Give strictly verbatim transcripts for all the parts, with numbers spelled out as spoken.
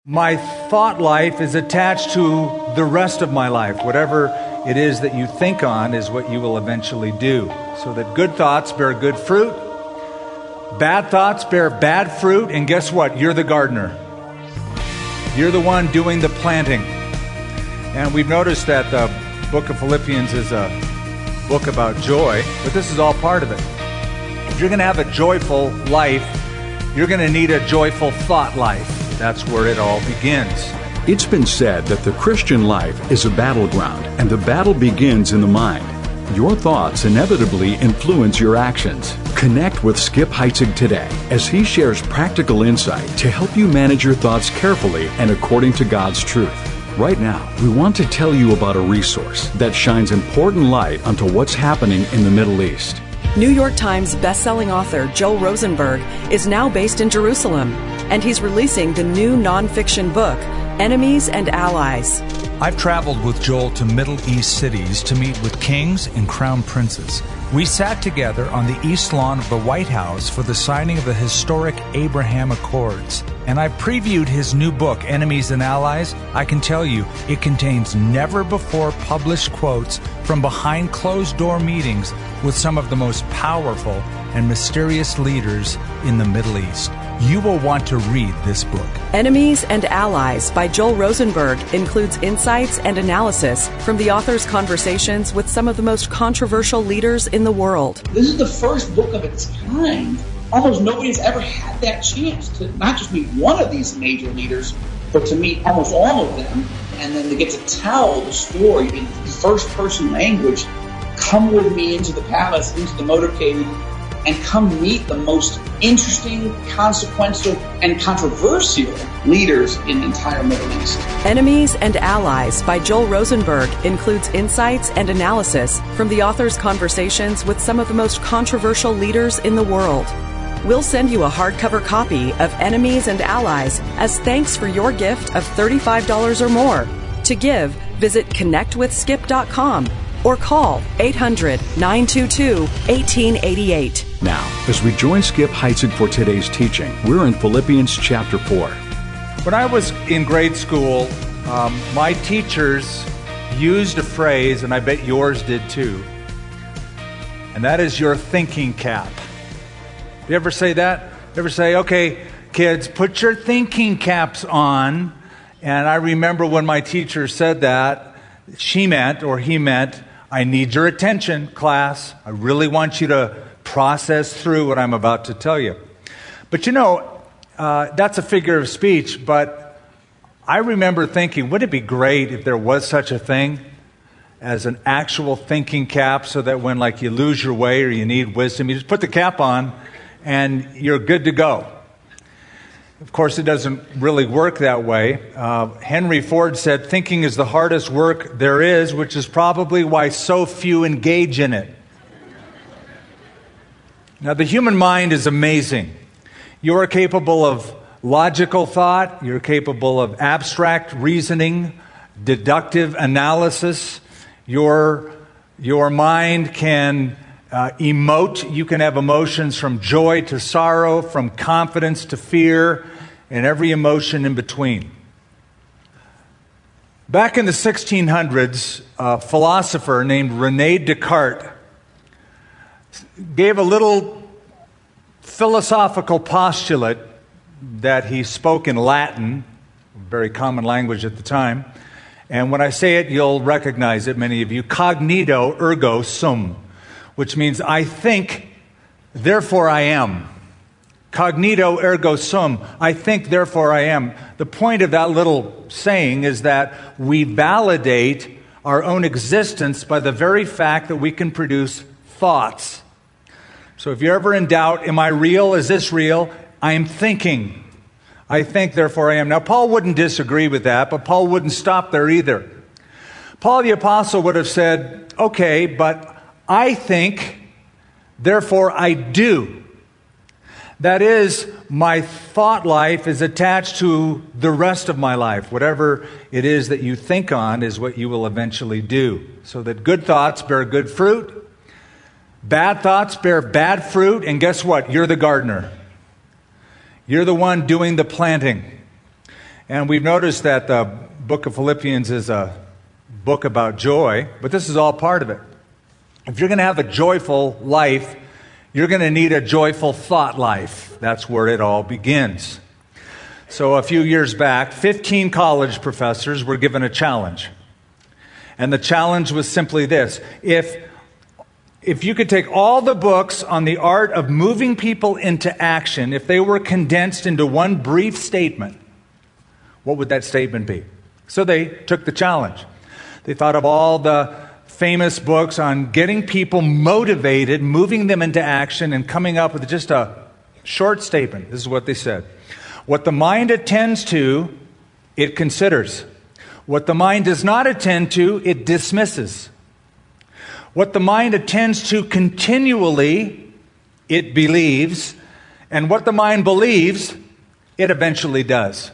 My thought life is attached to the rest of my life. Whatever it is that you think on is what you will eventually do. So that good thoughts bear good fruit, bad thoughts bear bad fruit, and guess what? You're the gardener. You're the one doing the planting. And we've noticed that the book of Philippians is a book about joy, but this is all part of it. If you're going to have a joyful life, you're going to need a joyful thought life. That's where it all begins. It's been said that the Christian life is a battleground, and the battle begins in the mind. Your thoughts inevitably influence your actions. Connect with Skip Heitzig today as he shares practical insight to help you manage your thoughts carefully and according to God's truth. Right now, we want to tell you about a resource that shines important light onto what's happening in the Middle East. New York Times bestselling author Joel Rosenberg is now based in Jerusalem, and he's releasing the new nonfiction book, Enemies and Allies. I've traveled with Joel to Middle East cities to meet with kings and crown princes. We sat together on the east lawn of the White House for the signing of the historic Abraham Accords. And I previewed his new book, Enemies and Allies. I can tell you, it contains never-before-published quotes from behind-closed-door meetings with some of the most powerful and mysterious leaders in the Middle East. You will want to read this book. Enemies and Allies by Joel Rosenberg includes insights and analysis from the author's conversations with some of the most controversial leaders in the world. This is the first book of its kind. Almost nobody's ever had that chance to not just meet one of these major leaders, but to meet almost all of them, and then to get to tell the story in first-person language. Come with me into the palace, into the motorcade, and come meet the most interesting, consequential, and controversial leaders in the entire Middle East. Enemies and Allies by Joel Rosenberg includes insights and analysis from the author's conversations with some of the most controversial leaders in the world. We'll send you a hardcover copy of Enemies and Allies as thanks for your gift of thirty-five dollars or more. To give, visit connect with skip dot com or call eight hundred, nine two two, one eight eight eight. Now, as we join Skip Heitzig for today's teaching, we're in Philippians chapter four. When I was in grade school, um, my teachers used a phrase, and I bet yours did too, and that is your thinking cap. You ever say that? You ever say, okay, kids, put your thinking caps on? And I remember when my teacher said that, she meant, or he meant, I need your attention, class. I really want you to process through what I'm about to tell you. But you know, uh, that's a figure of speech, but I remember thinking, wouldn't it be great if there was such a thing as an actual thinking cap, so that when like you lose your way or you need wisdom, you just put the cap on and you're good to go. Of course, it doesn't really work that way. Uh, Henry Ford said, thinking is the hardest work there is, which is probably why so few engage in it. Now, the human mind is amazing. You are capable of logical thought. You're capable of abstract reasoning, deductive analysis. Your, your mind can uh, emote. You can have emotions from joy to sorrow, from confidence to fear, and every emotion in between. Back in the sixteen hundreds, a philosopher named René Descartes gave a little philosophical postulate that he spoke in Latin, a very common language at the time. And when I say it, you'll recognize it, many of you. Cognito ergo sum, which means I think, therefore I am. Cognito ergo sum, I think, therefore I am. The point of that little saying is that we validate our own existence by the very fact that we can produce thoughts. So if you're ever in doubt, am I real? Is this real? I am thinking. I think, therefore I am. Now, Paul wouldn't disagree with that, but Paul wouldn't stop there either. Paul the Apostle would have said, okay, but I think, therefore I do. That is, my thought life is attached to the rest of my life. Whatever it is that you think on is what you will eventually do. So that good thoughts bear good fruit, bad thoughts bear bad fruit, and guess what? You're the gardener. You're the one doing the planting. And we've noticed that the book of Philippians is a book about joy, but this is all part of it. If you're going to have a joyful life, you're going to need a joyful thought life. That's where it all begins. So a few years back, fifteen college professors were given a challenge. And the challenge was simply this. If, if you could take all the books on the art of moving people into action, if they were condensed into one brief statement, what would that statement be? So they took the challenge. They thought of all the famous books on getting people motivated, moving them into action, and coming up with just a short statement. This is what they said. What the mind attends to, it considers. What the mind does not attend to, it dismisses. What the mind attends to continually, it believes. And what the mind believes, it eventually does.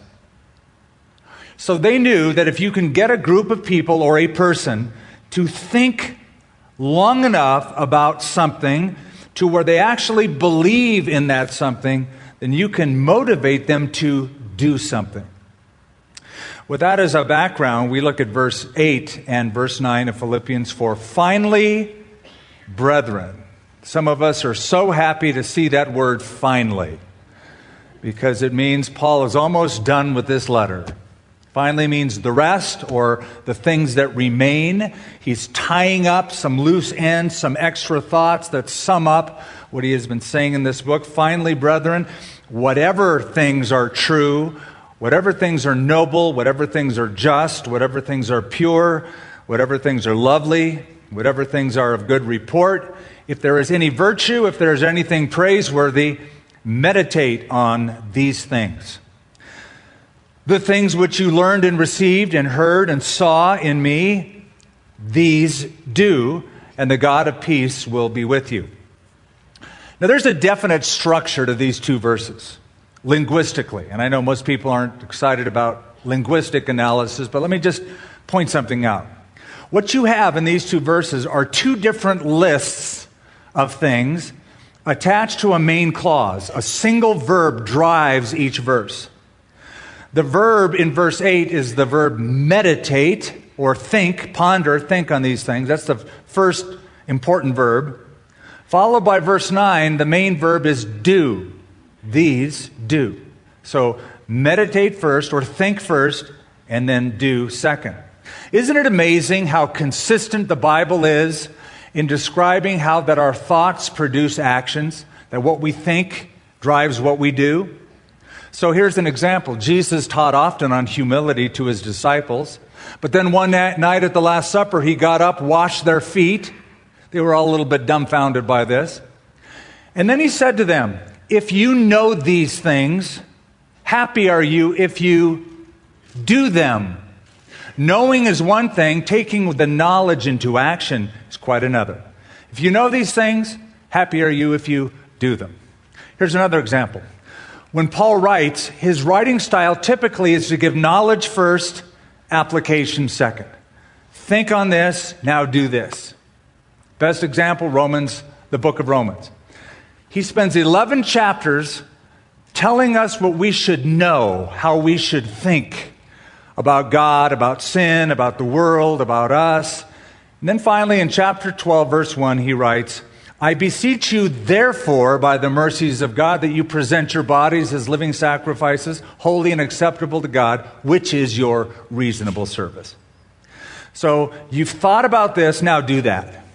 So they knew that if you can get a group of people or a person to think long enough about something to where they actually believe in that something, then you can motivate them to do something. With that as a background, we look at verse eight and verse nine of Philippians four. Finally, brethren. Some of us are so happy to see that word finally, because it means Paul is almost done with this letter. Finally means the rest, or the things that remain. He's tying up some loose ends, some extra thoughts that sum up what he has been saying in this book. Finally, brethren, whatever things are true, whatever things are noble, whatever things are just, whatever things are pure, whatever things are lovely, whatever things are of good report, if there is any virtue, if there is anything praiseworthy, meditate on these things. The things which you learned and received and heard and saw in me, these do, and the God of peace will be with you. Now, there's a definite structure to these two verses, linguistically. And I know most people aren't excited about linguistic analysis, but let me just point something out. What you have in these two verses are two different lists of things attached to a main clause. A single verb drives each verse. The verb in verse eight is the verb meditate, or think, ponder, think on these things. That's the first important verb. Followed by verse nine, the main verb is do. These do. So meditate first, or think first, and then do second. Isn't it amazing how consistent the Bible is in describing how that our thoughts produce actions, that what we think drives what we do? So here's an example. Jesus taught often on humility to his disciples, but then one night at the Last Supper, he got up, washed their feet. They were all a little bit dumbfounded by this. And then he said to them, if you know these things, happy are you if you do them. Knowing is one thing, taking the knowledge into action is quite another. If you know these things, happy are you if you do them. Here's another example. When Paul writes, his writing style typically is to give knowledge first, application second. Think on this, now do this. Best example, Romans, the book of Romans. He spends eleven chapters telling us what we should know, how we should think about God, about sin, about the world, about us. And then finally in chapter twelve, verse one, he writes, I beseech you, therefore, by the mercies of God, that you present your bodies as living sacrifices, holy and acceptable to God, which is your reasonable service. So you've thought about this, now do that.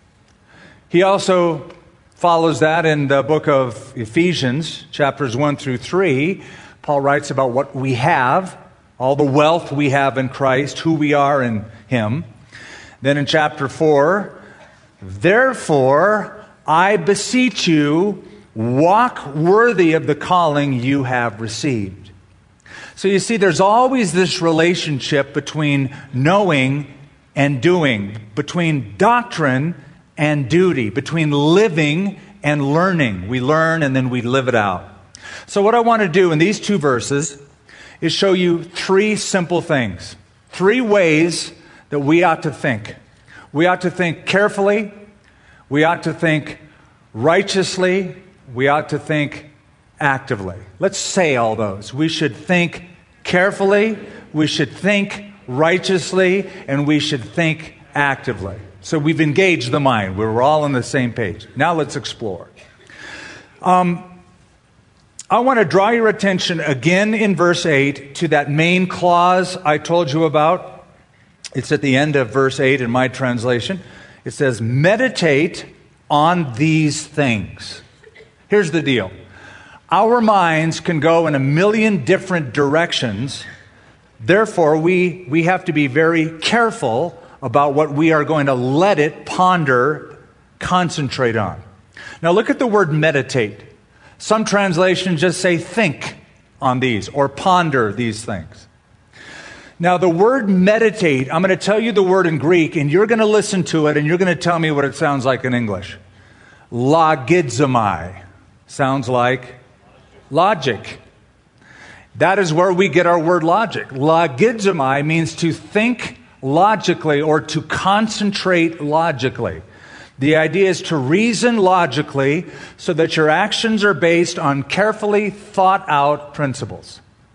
He also follows that in the book of Ephesians, chapters one through three. Paul writes about what we have, all the wealth we have in Christ, who we are in Him. Then in chapter four, therefore, I beseech you, walk worthy of the calling you have received. So you see, there's always this relationship between knowing and doing, between doctrine and duty, between living and learning. We learn and then we live it out. So what I want to do in these two verses is show you three simple things, three ways that we ought to think. We ought to think carefully. We ought to think righteously. We ought to think actively. Let's say all those. We should think carefully, we should think righteously, and we should think actively. So we've engaged the mind. We're all on the same page. Now let's explore. Um, I want to draw your attention again in verse eight to that main clause I told you about. It's at the end of verse eight in my translation. It says, meditate on these things. Here's the deal. Our minds can go in a million different directions. Therefore, we, we have to be very careful about what we are going to let it ponder, concentrate on. Now look at the word meditate. Some translations just say think on these or ponder these things. Now the word meditate, I'm going to tell you the word in Greek, and you're going to listen to it and you're going to tell me what it sounds like in English. Logizomai. Sounds like logic. That is where we get our word logic. Logizomai means to think logically or to concentrate logically. The idea is to reason logically so that your actions are based on carefully thought out principles.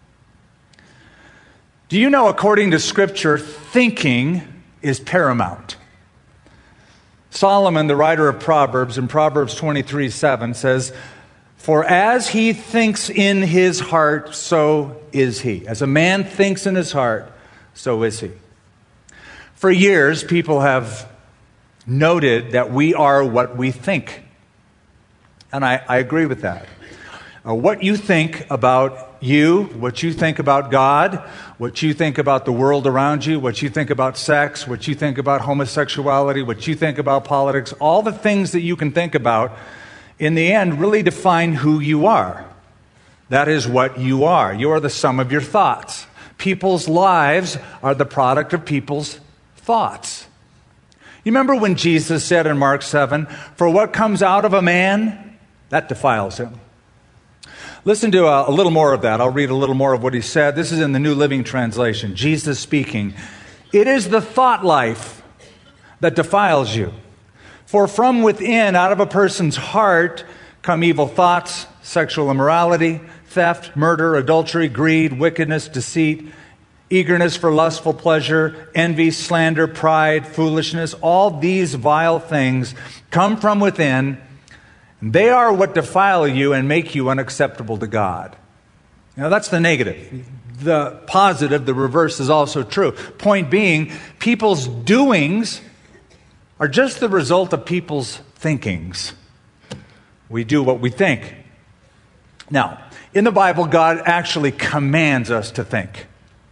Do you know, according to Scripture, thinking is paramount? Solomon, the writer of Proverbs, in Proverbs twenty-three seven says, "For as he thinks in his heart, so is he." As a man thinks in his heart, so is he. For years, people have noted that we are what we think. And I, I agree with that. Uh, what you think about you, what you think about God, what you think about the world around you, what you think about sex, what you think about homosexuality, what you think about politics, all the things that you can think about, in the end, really define who you are. That is what you are. You are the sum of your thoughts. People's lives are the product of people's thoughts. You remember when Jesus said in Mark seven, "For what comes out of a man, that defiles him." Listen to a, a little more of that. I'll read a little more of what he said. This is in the New Living Translation. Jesus speaking. "It is the thought life that defiles you. For from within, out of a person's heart, come evil thoughts, sexual immorality, theft, murder, adultery, greed, wickedness, deceit, eagerness for lustful pleasure, envy, slander, pride, foolishness. All these vile things come from within. They are what defile you and make you unacceptable to God." Now that's the negative. The positive, the reverse, is also true. Point being, people's doings are just the result of people's thinkings. We do what we think. Now, in the Bible, God actually commands us to think.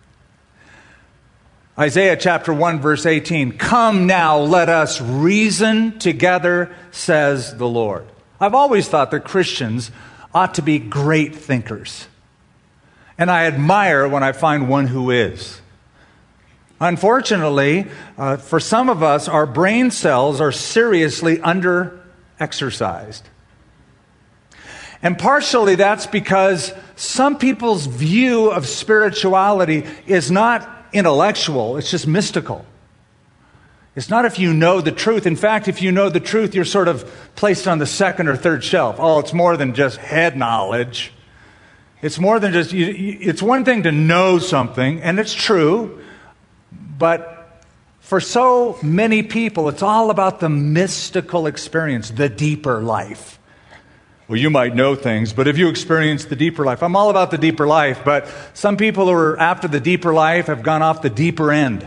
Isaiah chapter one, verse eighteen, "Come now, let us reason together, says the Lord." I've always thought that Christians ought to be great thinkers. And I admire when I find one who is. Unfortunately, uh, for some of us, our brain cells are seriously under-exercised. And partially that's because some people's view of spirituality is not intellectual, it's just mystical. It's not if you know the truth. In fact, if you know the truth, you're sort of placed on the second or third shelf. Oh, it's more than just head knowledge. It's more than just, it's one thing to know something, and it's true, but for so many people, it's all about the mystical experience, the deeper life. Well, you might know things, but have you experienced the deeper life? I'm all about the deeper life, but some people who are after the deeper life have gone off the deeper end.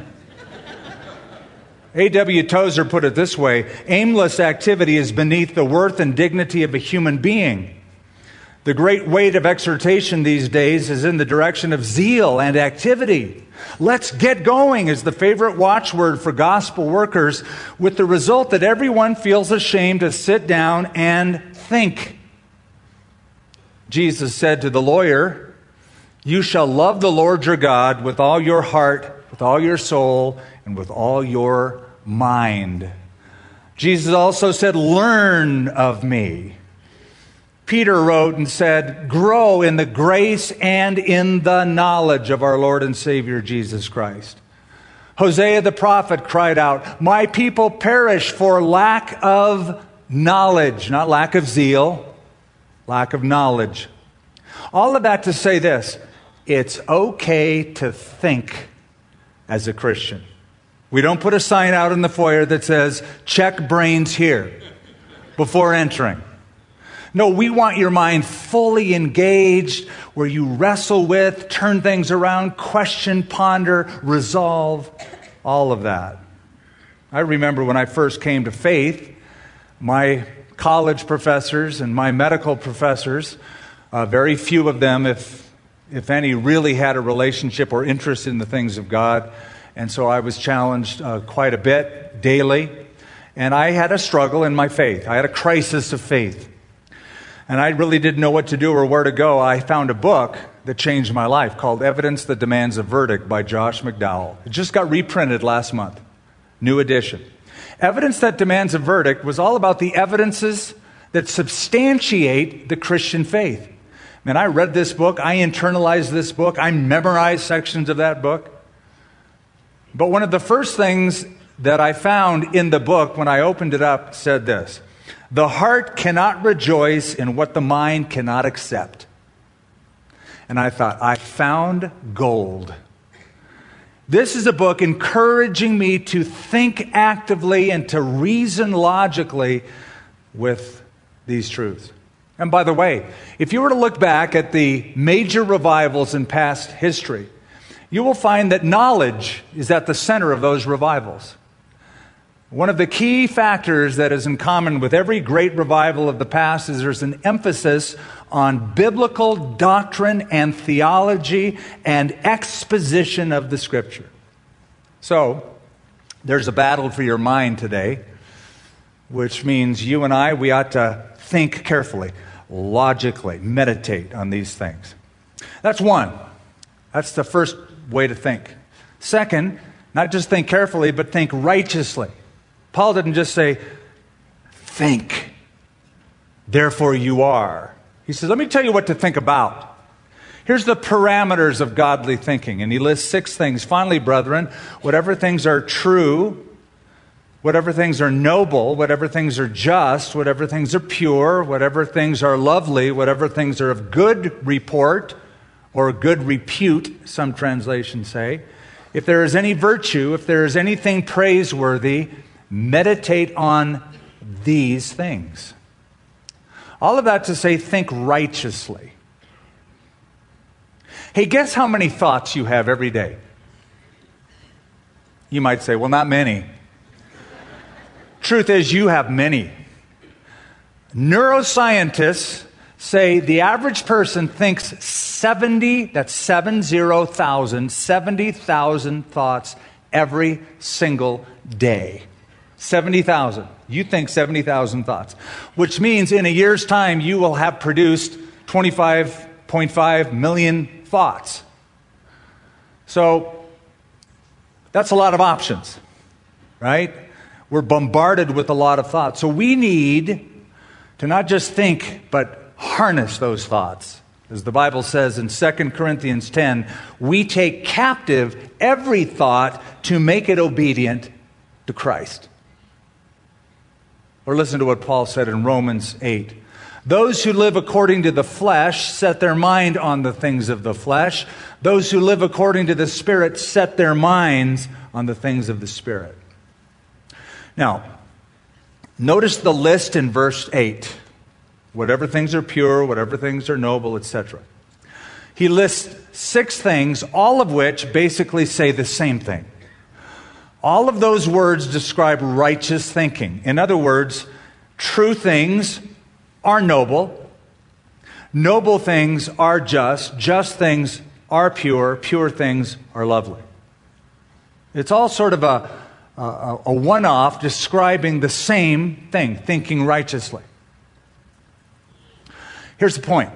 A W Tozer put it this way: aimless activity is beneath the worth and dignity of a human being. The great weight of exhortation these days is in the direction of zeal and activity. Let's get going is the favorite watchword for gospel workers, with the result that everyone feels ashamed to sit down and think. Jesus said to the lawyer, "You shall love the Lord your God with all your heart, with all your soul, and with all your mind." Jesus also said, "Learn of me." Peter wrote and said, "Grow in the grace and in the knowledge of our Lord and Savior Jesus Christ." Hosea the prophet cried out, "My people perish for lack of knowledge," not lack of zeal, lack of knowledge. All of that to say this: it's okay to think as a Christian. We don't put a sign out in the foyer that says, check brains here before entering. No, we want your mind fully engaged, where you wrestle with, turn things around, question, ponder, resolve, all of that. I remember when I first came to faith, my college professors and my medical professors, uh, very few of them, if if any, really had a relationship or interest in the things of God. And so I was challenged uh, quite a bit daily. And I had a struggle in my faith. I had a crisis of faith. And I really didn't know what to do or where to go. I found a book that changed my life called Evidence That Demands a Verdict by Josh McDowell. It just got reprinted last month. New edition. Evidence That Demands a Verdict was all about the evidences that substantiate the Christian faith. Man, I read this book. I internalized this book. I memorized sections of that book. But one of the first things that I found in the book when I opened it up said this: the heart cannot rejoice in what the mind cannot accept. And I thought, I found gold. This is a book encouraging me to think actively and to reason logically with these truths. And by the way, if you were to look back at the major revivals in past history, you will find that knowledge is at the center of those revivals. One of the key factors that is in common with every great revival of the past is there's an emphasis on biblical doctrine and theology and exposition of the Scripture. So, there's a battle for your mind today, which means you and I, we ought to think carefully, logically, meditate on these things. That's one. That's the first way to think. Second, not just think carefully, but think righteously. Paul didn't just say, think, therefore you are. He says, let me tell you what to think about. Here's the parameters of godly thinking. And he lists six things. Finally, brethren, whatever things are true, whatever things are noble, whatever things are just, whatever things are pure, whatever things are lovely, whatever things are of good report or good repute, some translations say, if there is any virtue, if there is anything praiseworthy, meditate on these things. All of that to say, think righteously. Hey, guess how many thoughts you have every day? You might say, well, not many. Truth is, you have many. Neuroscientists say the average person thinks seventy, that's seven zero thousand, seventy thousand thoughts every single day. seventy thousand. You think seventy thousand thoughts. Which means in a year's time, you will have produced twenty-five point five million thoughts. So, that's a lot of options, right? We're bombarded with a lot of thoughts. So we need to not just think, but harness those thoughts. As the Bible says in Second Corinthians ten, we take captive every thought to make it obedient to Christ. Or listen to what Paul said in Romans eight. Those who live according to the flesh set their mind on the things of the flesh. Those who live according to the Spirit set their minds on the things of the Spirit. Now, notice the list in verse eight. Whatever things are pure, whatever things are noble, et cetera. He lists six things, all of which basically say the same thing. All of those words describe righteous thinking. In other words, true things are noble. Noble things are just. Just things are pure. Pure things are lovely. It's all sort of a, a, a one-off describing the same thing, thinking righteously. Here's the point.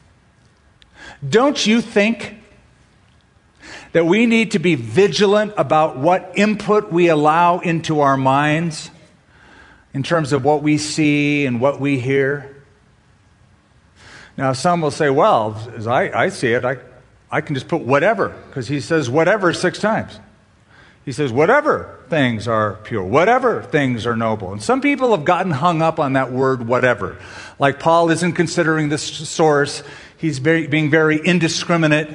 Don't you think that we need to be vigilant about what input we allow into our minds in terms of what we see and what we hear? Now, some will say, well, as I, I see it, I, I can just put whatever, because he says whatever six times. He says whatever things are pure, whatever things are noble. And some people have gotten hung up on that word whatever. Like Paul isn't considering this source. He's very, being very indiscriminate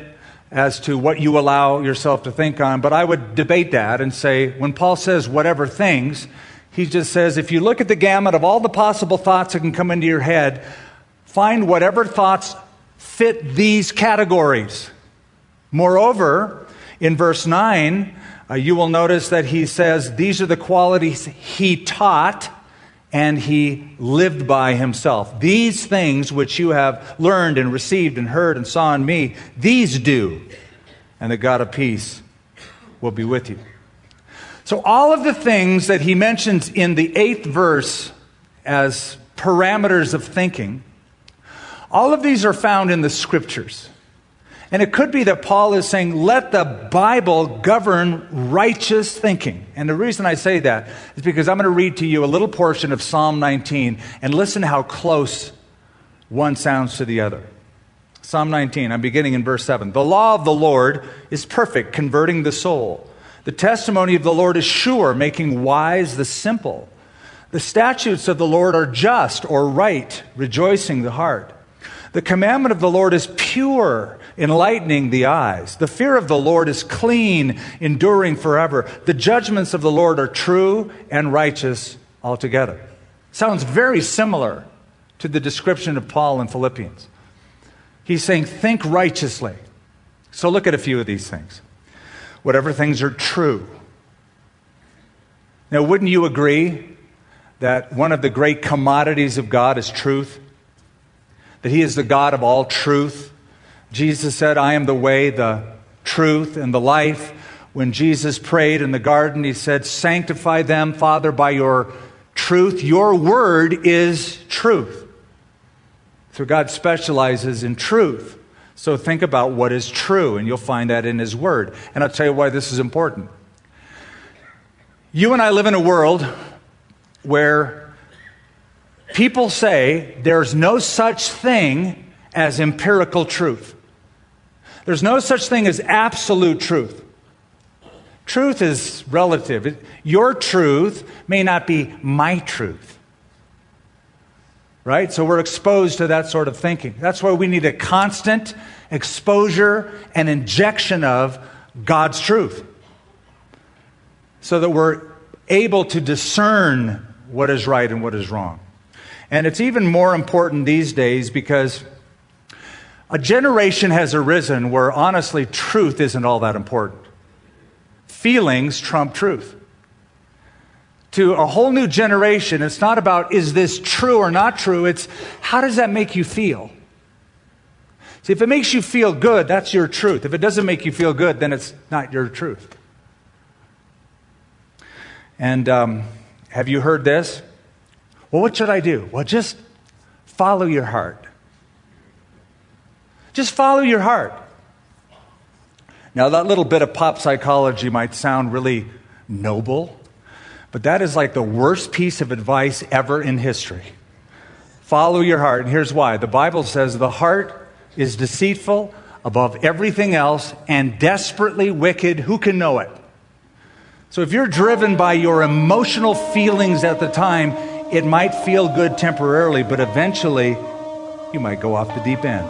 as to what you allow yourself to think on, but I would debate that and say, when Paul says whatever things, he just says, if you look at the gamut of all the possible thoughts that can come into your head, find whatever thoughts fit these categories. Moreover, in verse nine, uh, you will notice that he says these are the qualities he taught and he lived by himself. These things which you have learned and received and heard and saw in me, these do, and the God of peace will be with you. So all of the things that he mentions in the eighth verse as parameters of thinking, all of these are found in the Scriptures. And it could be that Paul is saying, let the Bible govern righteous thinking. And the reason I say that is because I'm going to read to you a little portion of Psalm nineteen and listen how close one sounds to the other. Psalm nineteen, I'm beginning in verse seven. The law of the Lord is perfect, converting the soul. The testimony of the Lord is sure, making wise the simple. The statutes of the Lord are just or right, rejoicing the heart. The commandment of the Lord is pure, enlightening the eyes. The fear of the Lord is clean, enduring forever. The judgments of the Lord are true and righteous altogether. Sounds very similar to the description of Paul in Philippians. He's saying, think righteously. So look at a few of these things. Whatever things are true. Now, wouldn't you agree that one of the great commodities of God is truth? That He is the God of all truth. Jesus said, I am the way, the truth, and the life. When Jesus prayed in the garden, He said, sanctify them, Father, by your truth. Your word is truth. So God specializes in truth. So think about what is true, and you'll find that in His word. And I'll tell you why this is important. You and I live in a world where people say there's no such thing as empirical truth. There's no such thing as absolute truth. Truth is relative. Your truth may not be my truth. Right? So we're exposed to that sort of thinking. That's why we need a constant exposure and injection of God's truth, so that we're able to discern what is right and what is wrong. And it's even more important these days because a generation has arisen where honestly truth isn't all that important. Feelings trump truth. To a whole new generation, it's not about is this true or not true, it's how does that make you feel? See, if it makes you feel good, that's your truth. If it doesn't make you feel good, then it's not your truth. And um, have you heard this? Well, what should I do? Well, just follow your heart. Just follow your heart. Now, that little bit of pop psychology might sound really noble, but that is like the worst piece of advice ever in history. Follow your heart. And here's why. The Bible says the heart is deceitful above everything else and desperately wicked. Who can know it? So if you're driven by your emotional feelings at the time, it might feel good temporarily, but eventually you might go off the deep end.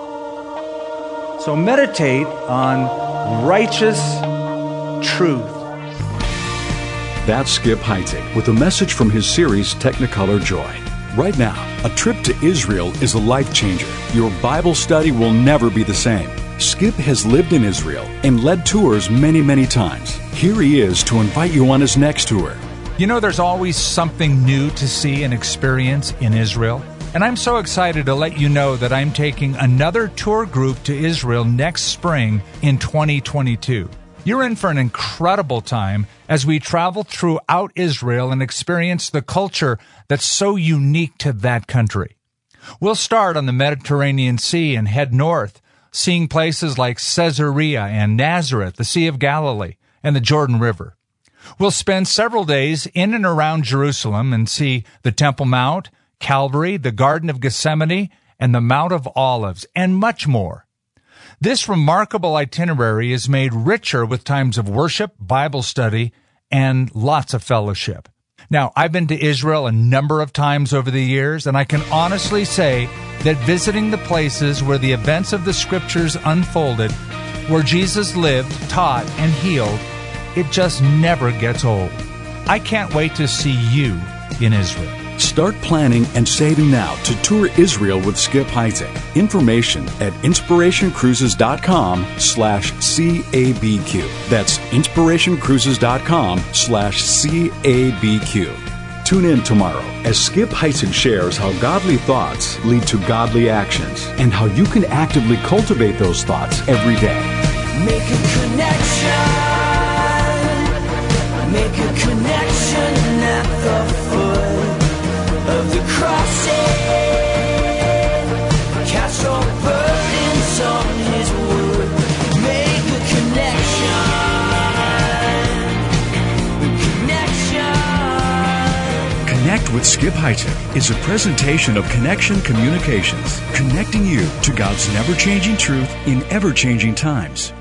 So meditate on righteous truth. That's Skip Heitzig with a message from his series Technicolor Joy. Right now, a trip to Israel is a life changer. Your Bible study will never be the same. Skip has lived in Israel and led tours many, many times. Here he is to invite you on his next tour. You know, there's always something new to see and experience in Israel. And I'm so excited to let you know that I'm taking another tour group to Israel next spring in twenty twenty-two. You're in for an incredible time as we travel throughout Israel and experience the culture that's so unique to that country. We'll start on the Mediterranean Sea and head north, seeing places like Caesarea and Nazareth, the Sea of Galilee, and the Jordan River. We'll spend several days in and around Jerusalem and see the Temple Mount, Calvary, the Garden of Gethsemane, and the Mount of Olives, and much more. This remarkable itinerary is made richer with times of worship, Bible study, and lots of fellowship. Now, I've been to Israel a number of times over the years, and I can honestly say that visiting the places where the events of the Scriptures unfolded where Jesus lived, taught, and healed, it just never gets old. I can't wait to see you in Israel. Start planning and saving now to tour Israel with Skip Heitzig. Information at inspirationcruises.com slash CABQ. That's inspirationcruises.com slash CABQ. Tune in tomorrow as Skip Heitzig shares how godly thoughts lead to godly actions and how you can actively cultivate those thoughts every day. Make a connection. Make a connection at the foot of the cross. Cast your burdens on His wood. Make a connection. Connection. Connect with Skip Heitzig is a presentation of Connection Communications, connecting you to God's never-changing truth in ever-changing times.